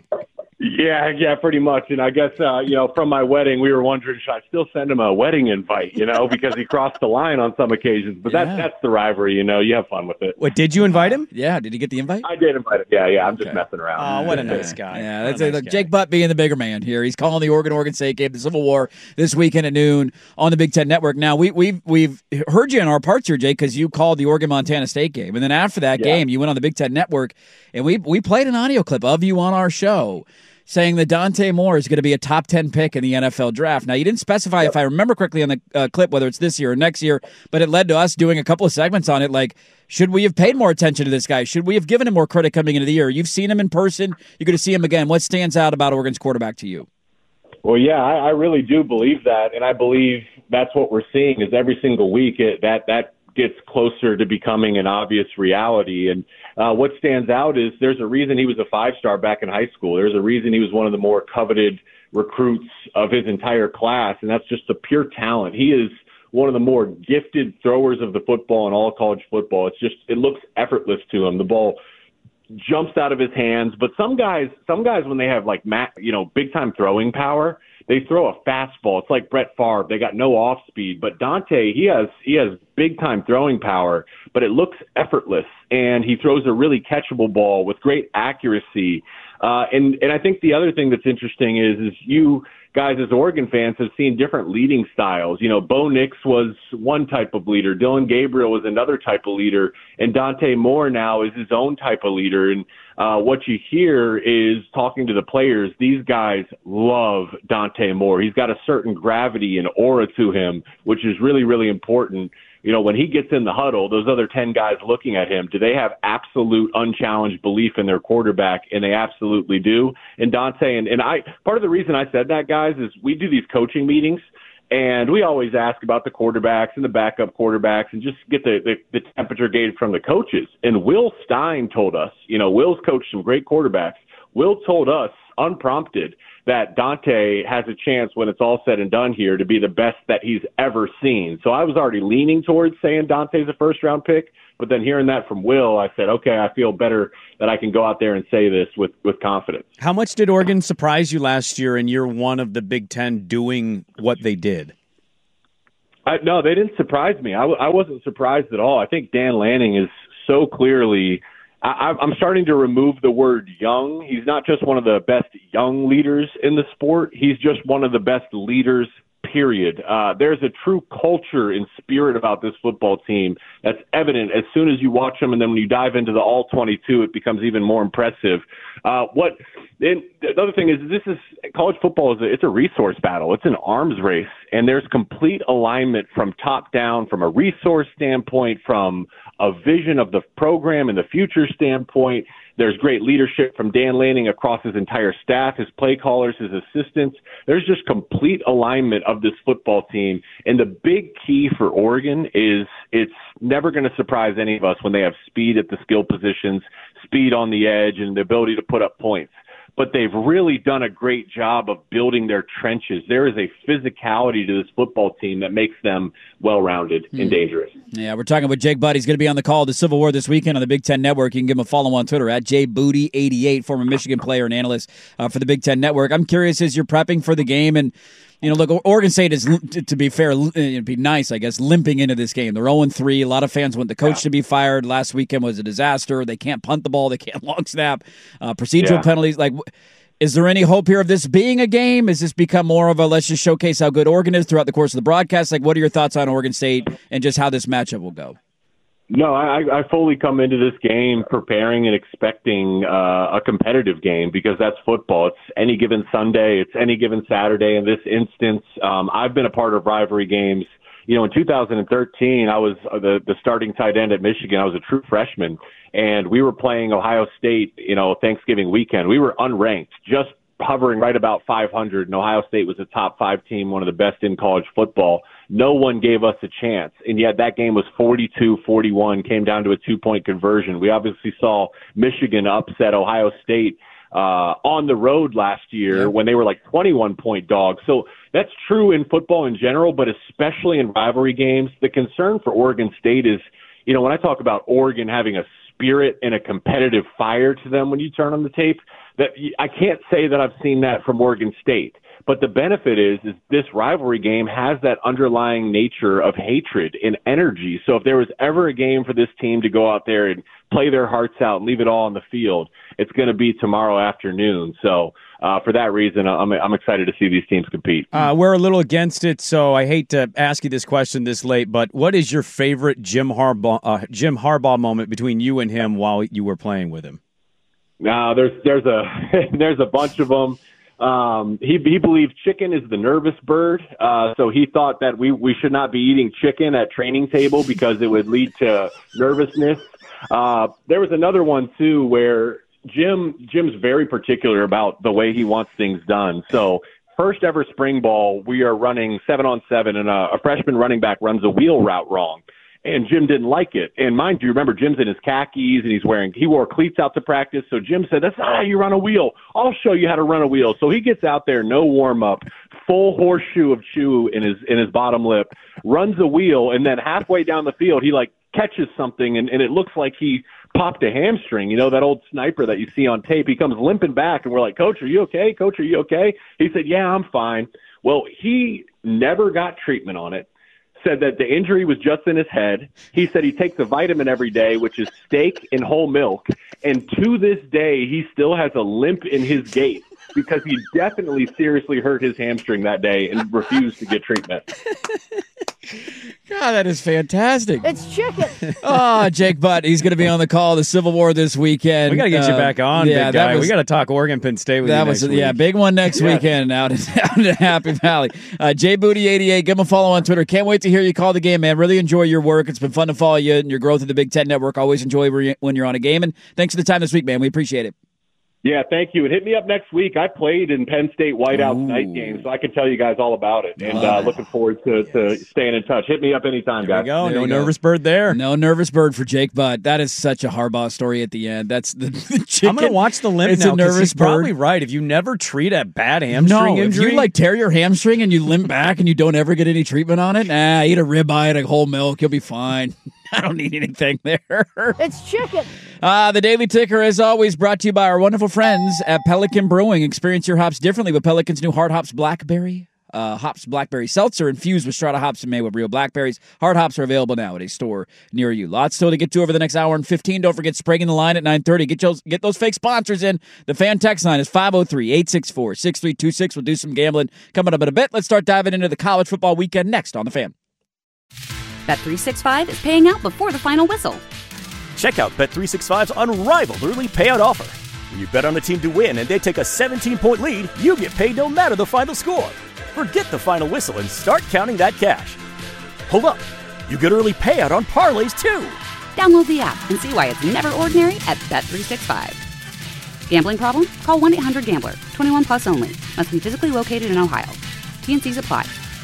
O: Yeah, yeah, pretty much. And I guess, uh, you know, from my wedding, we were wondering, should I still send him a wedding invite, you know, because he crossed the line on some occasions. But
J: Yeah.
O: that's, that's the rivalry, you know. You have fun with it.
L: What, did you invite him?
J: Yeah, did he get the invite?
O: I did invite him. Yeah, yeah, I'm just messing around.
L: Oh, what a nice guy.
J: Yeah,
L: What
J: that's
L: a
J: it.
L: nice
J: Look,
L: guy.
J: Jake Butt being the bigger man here. He's calling the Oregon-Oregon State game, the Civil War, this weekend at noon on the Big Ten Network. Now, we, we've we've heard you in our parts here, Jake, because you called the Oregon-Montana State game. And then after that
O: Yeah.
J: game, you went on the Big Ten Network, and we we played an audio clip of you on our show saying that Dante Moore is going to be a top ten pick in the N F L draft. Now, you didn't specify, if I remember correctly on the uh, clip, whether it's this year or next year, but it led to us doing a couple of segments on it, like, should we have paid more attention to this guy? Should we have given him more credit coming into the year? You've seen him in person. You're going to see him again. What stands out about Oregon's quarterback to you?
O: Well, yeah, I, I really do believe that, and I believe that's what we're seeing is every single week it, that that gets closer to becoming an obvious reality. And uh, what stands out is there's a reason he was a five-star back in high school. There's a reason he was one of the more coveted recruits of his entire class, and that's just the pure talent. He is one of the more gifted throwers of the football in all college football. It's just it looks effortless to him. The ball jumps out of his hands. But some guys, some guys when they have like you know big time throwing power, they throw a fastball. It's like Brett Favre. They got no off speed. But Dante, he has he has big time throwing power, but it looks effortless, and he throws a really catchable ball with great accuracy. Uh, and and I think the other thing that's interesting is is you guys as Oregon fans have seen different leading styles. You know, Bo Nix was one type of leader, Dylan Gabriel was another type of leader, and Dante Moore now is his own type of leader. And uh, what you hear is talking to the players, these guys love Dante Moore. He's got a certain gravity and aura to him, which is really, really important. You know, when he gets in the huddle, those other ten guys looking at him, do they have absolute unchallenged belief in their quarterback? And they absolutely do. And Dante, and, and I, part of the reason I said that, guys, is we do these coaching meetings, and we always ask about the quarterbacks and the backup quarterbacks and just get the, the, the temperature gauge from the coaches. And Will Stein told us, you know, Will's coached some great quarterbacks. Will told us, unprompted, that Dante has a chance when it's all said and done here to be the best that he's ever seen. So I was already leaning towards saying Dante's a first-round pick, but then hearing that from Will, I said, okay, I feel better that I can go out there and say this with, with confidence.
L: How much did Oregon surprise you last year in year one of the Big Ten doing what they did?
O: I, no, they didn't surprise me. I, w- I wasn't surprised at all. I think Dan Lanning is so clearly – I, I'm starting to remove the word young. He's not just one of the best young leaders in the sport. He's just one of the best leaders, period. Uh, there's a true culture and spirit about this football team that's evident as soon as you watch them, and then when you dive into the all twenty-two, it becomes even more impressive. Uh, what and the other thing is, this is college football is a, it's a resource battle. It's an arms race, and there's complete alignment from top down, from a resource standpoint, from a vision of the program and the future standpoint. There's great leadership from Dan Lanning across his entire staff, his play callers, his assistants. There's just complete alignment of this football team. And the big key for Oregon is it's never going to surprise any of us when they have speed at the skill positions, speed on the edge, and the ability to put up points. But they've really done a great job of building their trenches. There is a physicality to this football team that makes them well-rounded hmm. and dangerous.
J: Yeah, we're talking with Jake Butt. He's going to be on the call to Civil War this weekend on the Big Ten Network. You can give him a follow on Twitter at J Booty eighty-eight, former Michigan player and analyst uh, for the Big Ten Network. I'm curious, as you're prepping for the game, and you know, look, Oregon State is, to be fair, it'd be nice, I guess, limping into this game. They're oh and three. A lot of fans want the coach yeah. to be fired. Last weekend was a disaster. They can't punt the ball. They can't long snap. Uh, procedural yeah. penalties. Like, is there any hope here of this being a game? Has this become more of a let's just showcase how good Oregon is throughout the course of the broadcast? Like, what are your thoughts on Oregon State and just how this matchup will go?
O: No, I, I fully come into this game preparing and expecting uh, a competitive game because that's football. It's any given Sunday. It's any given Saturday. In this instance, um, I've been a part of rivalry games. You know, in two thousand thirteen, I was the, the starting tight end at Michigan. I was a true freshman, and we were playing Ohio State, you know, Thanksgiving weekend. We were unranked, just hovering right about five hundred, and Ohio State was a top five team, one of the best in college football. no one gave us a chance. And yet that game was forty-two forty-one, came down to a two-point conversion. We obviously saw Michigan upset Ohio State uh, on the road last year yeah. when they were like twenty-one point dogs. So that's true in football in general, but especially in rivalry games. The concern for Oregon State is, you know, when I talk about Oregon having a spirit and a competitive fire to them when you turn on the tape, that I can't say that I've seen that from Oregon State. But the benefit is, is this rivalry game has that underlying nature of hatred and energy. So if there was ever a game for this team to go out there and play their hearts out and leave it all on the field, it's going to be tomorrow afternoon. So uh, for that reason, I'm, I'm excited to see these teams compete.
L: Uh, we're a little against it, so I hate to ask you this question this late, but what is your favorite Jim Harbaugh, uh, Jim Harbaugh moment between you and him while you were playing with him?
O: No, there's there's a there's a bunch of them. Um, he he believed chicken is the nervous bird, uh, so he thought that we, we should not be eating chicken at training table because it would lead to nervousness. Uh, there was another one too where Jim Jim's very particular about the way he wants things done. So first ever spring ball, we are running seven on seven, and a, a freshman running back runs a wheel route wrong. And Jim didn't like it. And mind you, remember, Jim's in his khakis and he's wearing, he wore cleats out to practice. So Jim said, that's not how you run a wheel. I'll show you how to run a wheel. So he gets out there, no warm up, full horseshoe of chew in his, in his bottom lip, runs a wheel. And then halfway down the field, he like catches something and, and it looks like he popped a hamstring. You know, that old sniper that you see on tape. He comes limping back and we're like, Coach, are you okay? Coach, are you okay? He said, yeah, I'm fine. Well, he never got treatment on it. Said that the injury was just in his head. He said he takes a vitamin every day, which is steak and whole milk. And to this day, he still has a limp in his gait because he definitely seriously hurt his hamstring that day and refused to get treatment.
J: God, that is fantastic.
R: It's chicken.
J: Oh, Jake Butt. He's going to be on the call the Civil War this weekend.
L: We got to get uh, you back on,
J: yeah,
L: big guy.
J: Was,
L: we got to talk Oregon Penn State with
J: that
L: you
J: was,
L: next week.
J: Yeah, big one next yeah. weekend out in, out in Happy Valley. Uh, J Booty eighty-eight, give him a follow on Twitter. Can't wait to hear you call the game, man. Really enjoy your work. It's been fun to follow you and your growth in the Big Ten Network. Always enjoy when you're on a game. And thanks for the time this week, man. We appreciate it.
O: Yeah, thank you. And hit me up next week. I played in Penn State whiteout Ooh. night games, so I can tell you guys all about it. And uh, looking forward to, to staying in touch. Hit me up anytime,
L: there
O: guys.
L: There we go.
J: There
L: no nervous go. bird there.
J: No nervous bird for Jake Butt. That is such a Harbaugh story at the end. That's the, the chicken.
L: I'm going to watch the limp
J: it's
L: now.
J: A nervous
L: he's
J: bird.
L: Probably right. If you never treat a bad hamstring
J: no,
L: injury,
J: if you like tear your hamstring and you limp back and you don't ever get any treatment on it, nah, eat a ribeye and a whole milk. You'll be fine. I don't need anything there.
R: It's chicken.
J: Uh, the Daily Ticker, as always, brought to you by our wonderful friends at Pelican Brewing. Experience your hops differently with Pelican's new Hard Hops Blackberry. Uh, hops Blackberry Seltzer infused with strata hops and made with real blackberries. Hard hops are available now at a store near you. Lots still to get to over the next hour and fifteen. Don't forget spraying the line at nine thirty. Get those, get those fake sponsors in. The fan text line is five oh three, eight six four, six three two six. We'll do some gambling coming up in a bit. Let's start diving into the college football weekend next on The Fan.
A: Bet three sixty-five is paying out before the final whistle.
B: Check out Bet three sixty-five's unrivaled early payout offer. When you bet on a team to win and they take a seventeen-point lead, you get paid no matter the final score. Forget the final whistle and start counting that cash. Hold up. You get early payout on parlays, too.
A: Download the app and see why it's never ordinary at Bet three sixty-five. Gambling problem? Call one eight hundred gambler. twenty-one plus only. Must be physically located in Ohio. T and C's apply.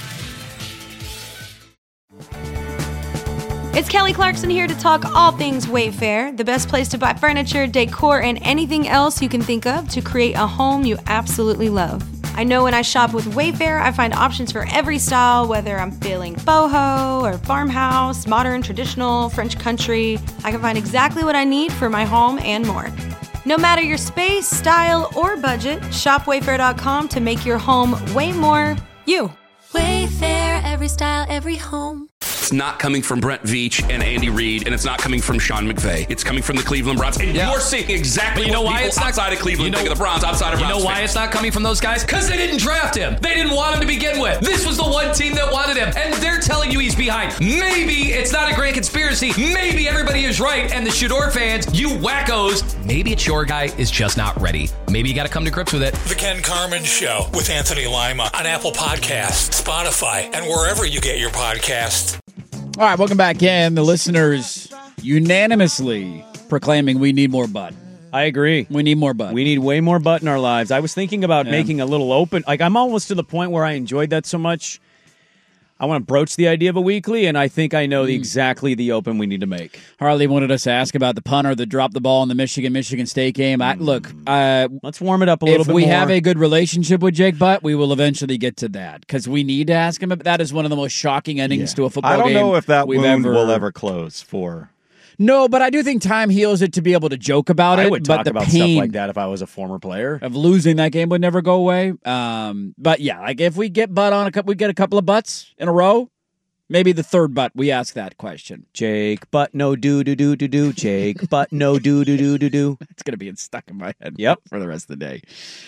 C: It's Kelly Clarkson here to talk all things Wayfair, the best place to buy furniture, decor, and anything else you can think of to create a home you absolutely love. I know when I shop with Wayfair, I find options for every style, whether I'm feeling boho or farmhouse, modern, traditional, French country. I can find exactly what I need for my home and more. No matter your space, style, or budget, shop wayfair dot com to make your home way more you.
D: Wayfair, every style, every home.
E: It's not coming from Brent Veach and Andy Reid, and it's not coming from Sean McVay. It's coming from the Cleveland Browns. And yeah. you're seeing exactly
F: but you know
E: what
F: why
E: people
F: it's not
E: outside of Cleveland you know, think of the Browns, outside of
F: You
E: Browns
F: know why
E: fans.
F: it's not coming from those guys? Because they didn't draft him. They didn't want him to begin with. This was the one team that wanted him, and they're telling you he's behind. Maybe it's not a grand conspiracy. Maybe everybody is right, and the Shador fans, you wackos, maybe it's your guy is just not ready. Maybe you got to come to grips with it.
G: The Ken Carman Show with Anthony Lima on Apple Podcasts, Spotify, and wherever you get your podcasts.
J: All right, welcome back in. The listeners unanimously proclaiming we need more butt.
L: I agree.
J: We need more butt.
L: We need way more butt in our lives. I was thinking about
J: Yeah.
L: making a little open. Like, I'm almost to the point where I enjoyed that so much. I want to broach the idea of a weekly, and I think I know the, exactly the open we need to make.
J: Harley wanted us to ask about the punter that dropped the ball in the Michigan-Michigan State game. I, look, uh,
L: let's warm it up a little
J: if
L: bit
J: we
L: more.
J: have a good relationship with Jake Butt, we will eventually get to that because we need to ask him. That is one of the most shocking endings
K: Yeah.
J: to a football
K: I don't
J: game
K: know if that
J: we've
K: wound
J: ever...
K: will ever close for...
J: No, but I do think time heals it to be able to joke about
L: I
J: it.
L: would
J: but
L: talk
J: the
L: about
J: pain
L: stuff like that if I was a former player.
J: of losing that game would never go away. Um, but yeah, like if we get Butt on a couple, we get a couple of butts in a row. Maybe the third butt, we ask that question.
L: Jake, but no do do do do do. Jake, but no do do do do do.
J: It's gonna be stuck in my head.
L: Yep,
J: for the rest of the day.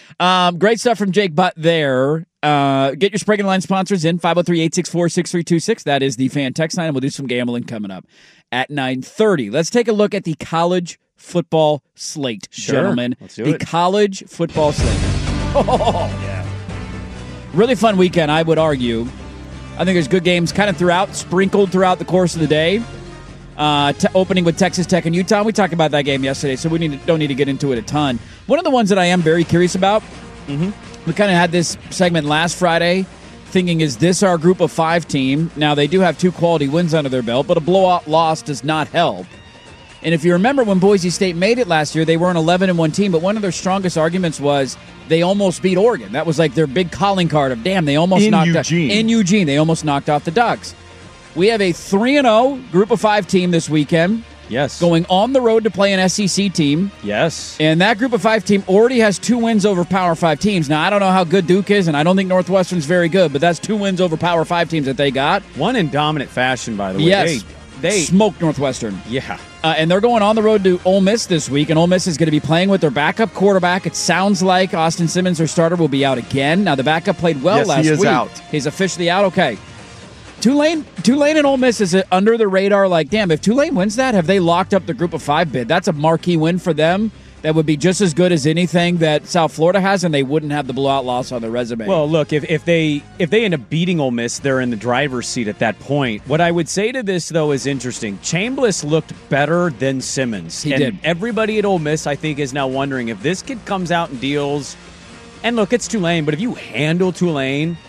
J: Um, great stuff from Jake Butt there. Uh, get your Sprague and Line sponsors in five oh three, eight six four, six three two six. That is the fan text line, and we'll do some gambling coming up at nine thirty. Let's take a look at the college football slate,
L: Sure.
J: gentlemen.
L: Let's do
J: the
L: it.
J: college football slate. Oh yeah, really fun weekend, I would argue. I think there's good games kind of throughout, sprinkled throughout the course of the day. Uh, t- opening with Texas Tech and Utah. We talked about that game yesterday, so we need to, don't need to get into it a ton. One of the ones that I am very curious about,
L: mm-hmm.
J: we kind of had this segment last Friday, thinking, is this our group of five team? Now, they do have two quality wins under their belt, but a blowout loss does not help. And if you remember when Boise State made it last year, they were an eleven and one team, but one of their strongest arguments was they almost beat Oregon. That was like their big calling card of, damn, they almost
K: In
J: knocked
K: Eugene.
J: out in Eugene. They almost knocked off the Ducks. We have a three and oh group of five team this weekend.
L: Yes.
J: Going on the road to play an S E C team.
L: Yes.
J: And that group of five team already has two wins over Power Five teams. Now, I don't know how good Duke is, and I don't think Northwestern's very good, but that's two wins over Power Five teams that they got.
L: One in dominant fashion, by the way.
J: Yes.
L: They, they
J: smoked Northwestern.
L: Yeah.
J: Uh, and they're going on the road to Ole Miss this week, and Ole Miss is going to be playing with their backup quarterback. It sounds like Austin Simmons, their starter, will be out again. Now, the backup played well
K: Yes,
J: last
K: he is
J: week.
K: out.
J: He's officially out. Okay. Tulane, Tulane and Ole Miss is under the radar. Like, damn, if Tulane wins that, have they locked up the group of five bid? That's a marquee win for them. That would be just as good as anything that South Florida has, and they wouldn't have the blowout loss on their resume.
L: Well, look, if, if they if they end up beating Ole Miss, they're in the driver's seat at that point. What I would say to this, though, is interesting. Chambliss looked better than Simmons.
J: He
L: and
J: did.
L: Everybody at Ole Miss, I think, is now wondering if this kid comes out and deals. And look, it's Tulane, but if you handle Tulane,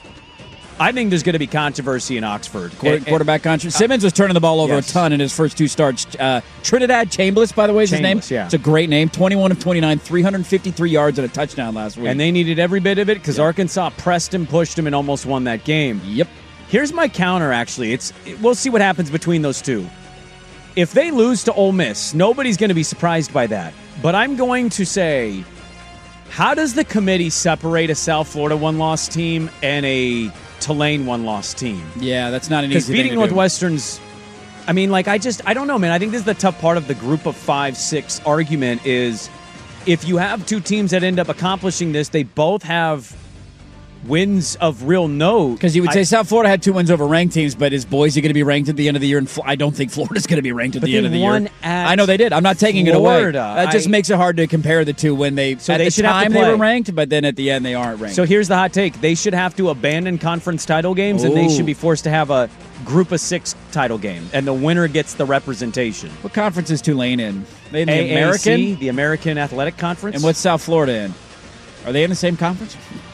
L: I think there's going to be controversy in Oxford.
J: Quarter,
L: And-
J: quarterback controversy. Simmons was turning the ball over
L: Yes.
J: a ton in his first two starts. Uh, Trinidad Chambliss, by the way, is his name.
L: Chambliss, yeah.
J: It's a great name. twenty-one of twenty-nine, three hundred fifty-three yards and a touchdown last week.
L: And they needed every bit of it because Arkansas pressed him, pushed him, and almost won that game.
J: Yep.
L: Here's my counter, actually. It's We'll see what happens between those two. If they lose to Ole Miss, nobody's going to be surprised by that. But I'm going to say, how does the committee separate a South Florida one-loss team and a Tulane one-loss team?
J: Yeah, that's not an
L: Because
J: easy
L: beating
J: thing to do.
L: Northwestern's, I mean, like, I just, I don't know, man. I think this is the tough part of the group of five, six argument is if you have two teams that end up accomplishing this, they both have wins of real note.
J: Because you would say
L: I-
J: South Florida had two wins over ranked teams, but is Boise going to be ranked at the end of the year? And Fl- I don't think Florida's going to be ranked at
L: But
J: the
L: they
J: end of the
L: won
J: year.
L: at
J: I know they did. I'm not taking it away.
L: Florida.
J: That just
L: I-
J: makes it hard to compare the two when they,
L: So
J: at
L: they
J: the
L: should have to
J: time they were
L: play.
J: ranked, but then at the end they aren't ranked.
L: So here's the hot take. They should have to abandon conference title games, and they
J: Ooh.
L: should be forced to have a group of six title game, and the winner gets the representation.
J: What conference is Tulane in? They in the
L: A A C,
J: American?
L: the American Athletic Conference.
J: And what's South Florida in? Are they in the same conference?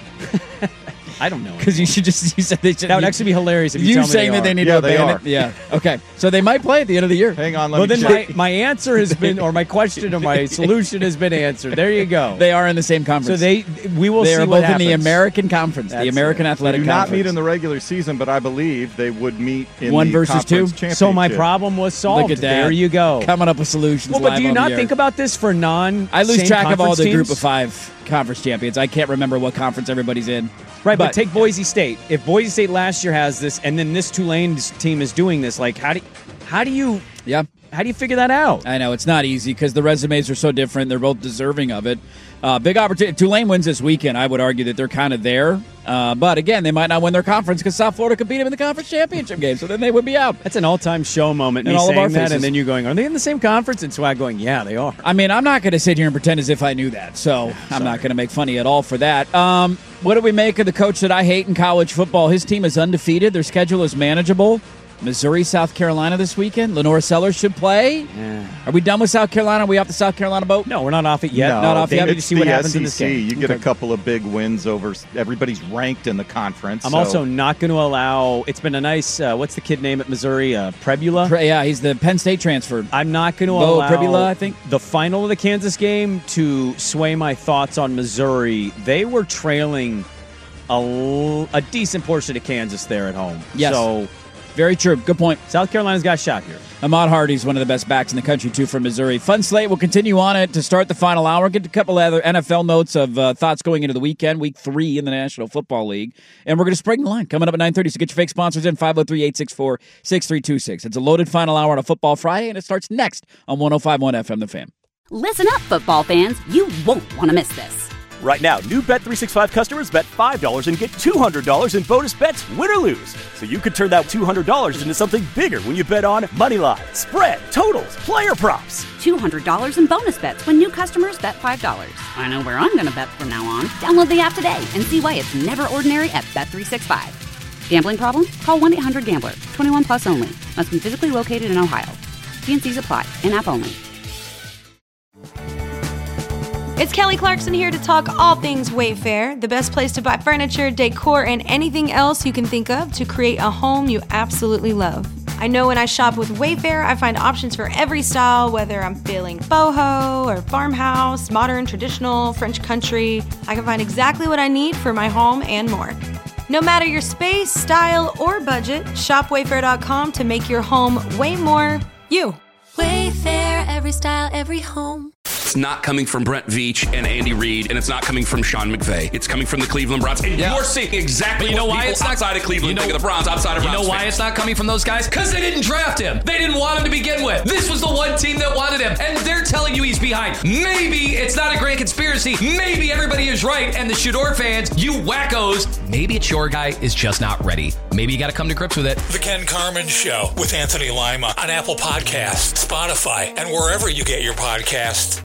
L: I don't know.
J: Because you should just you said they should.
L: That would
J: you-
L: actually be hilarious if you,
J: you
L: tell me
J: saying
L: they
J: that they
L: are.
J: need
K: Yeah,
J: to
K: they
J: abandon
K: are.
J: it? Yeah. Okay. So they might play at the end of the year.
K: Hang on, let
L: Well,
K: me
L: then
K: check.
L: my, my answer has been, or my question or my solution has been answered. There you go.
J: They are in the same conference.
L: So they, we will
J: they
L: see
J: are
L: what
J: both in the
L: happens.
J: American Conference, the
L: That's
J: American
L: it.
J: Athletic
K: do not
J: Conference.
K: meet in the regular season, but I believe they would meet in
J: One
K: the
J: versus
K: conference
J: two?
K: championship.
L: So my problem was solved.
J: Look at that.
L: There you go.
J: Coming up with solutions.
L: Well, but
J: live
L: do you
J: on the
L: not
J: air.
L: think about this for non?
J: I lose
L: same
J: track of all
L: conference
J: the group
L: teams?
J: of five conference champions. I can't remember what conference everybody's in.
L: Right, but,
J: but
L: take Boise State. If Boise State last year has this, and then this Tulane team is doing this, like how do how do you
J: yeah
L: how do you figure that out?
J: I know it's not easy because the resumes are so different. They're both deserving of it. Uh, big opportunity. If Tulane wins this weekend, I would argue that they're kind of there. Uh, but again, they might not win their conference because South Florida could beat them in the conference championship game, so then they would be out.
L: That's an all-time show moment.
J: In
L: Me
J: all of
L: saying
J: our
L: that,
J: faces.
L: and then you going, "Are they in the same conference?" And Swag going, "Yeah, they are."
J: I mean, I'm not going to sit here and pretend as if I knew that, so I'm not going to make funny at all for that. Um, what do we make of the coach that I hate in college football? His team is undefeated. Their schedule is manageable. Missouri, South Carolina this weekend. Lenore Sellers should play.
L: Yeah.
J: Are we done with South Carolina? Are we off the South Carolina boat?
L: No, we're not off it yet.
K: No,
J: not off yet.
K: It's
L: to see what
K: the
L: happens
K: S E C.
L: in this game.
K: You get
L: Okay.
K: a couple of big wins over. Everybody's ranked in the conference.
L: I'm
K: so.
L: also not going to allow. It's been a nice. Uh, what's the kid name at Missouri? Uh, Prebula.
J: Pre- yeah, he's the Penn State transfer.
L: I'm not going to
J: Bo
L: allow
J: Prebula, I think.
L: the final of the Kansas game to sway my thoughts on Missouri. They were trailing a, a decent portion of Kansas there at home.
J: Yes.
L: So
J: very true. Good point.
L: South Carolina's got a shot here.
J: Ahmad Hardy's one of the best backs in the country, too, from Missouri. Fun slate. We'll continue on it to start the final hour. Get a couple other N F L notes of uh, thoughts going into the weekend, week three in the National Football League. And we're going to spring the line coming up at nine thirty. So get your fake sponsors in, five oh three, eight six four, six three two six. It's a loaded final hour on a Football Friday, and it starts next on one oh five point one F M The Fan.
A: Listen up, football fans. You won't want to miss this.
B: Right now, new Bet three sixty-five customers bet five dollars and get two hundred dollars in bonus bets, win or lose. So you could turn that two hundred dollars into something bigger when you bet on money line, spread, totals, player props.
A: two hundred dollars in bonus bets when new customers bet five dollars. I know where I'm going to bet from now on. Download the app today and see why it's never ordinary at Bet three sixty-five. Gambling problem? Call one eight hundred gambler. twenty-one plus only. Must be physically located in Ohio. T and C's apply. In-app only.
C: It's Kelly Clarkson here to talk all things Wayfair, the best place to buy furniture, decor, and anything else you can think of to create a home you absolutely love. I know when I shop with Wayfair, I find options for every style, whether I'm feeling boho or farmhouse, modern, traditional, French country. I can find exactly what I need for my home and more. No matter your space, style, or budget, shop wayfair dot com to make your home way more you.
D: Wayfair, every style, every home.
E: It's not coming from Brent Veach and Andy Reid, and it's not coming from Sean McVay. It's coming from the Cleveland Browns. And yeah. you're seeing exactly
F: but you know
E: what
F: why
E: people
F: it's not,
E: outside of Cleveland
F: you know,
E: think of the Browns, outside of
F: You
E: Browns
F: know why
E: fans.
F: it's not coming from those guys? Because they didn't draft him. They didn't want him to begin with. This was the one team that wanted him, and they're telling you he's behind. Maybe it's not a grand conspiracy. Maybe everybody is right, and the Shador fans, you wackos, maybe it's your guy is just not ready. Maybe you got to come to grips with it.
G: The Ken Carman Show with Anthony Lima on Apple Podcasts, Spotify, and wherever you get your podcasts.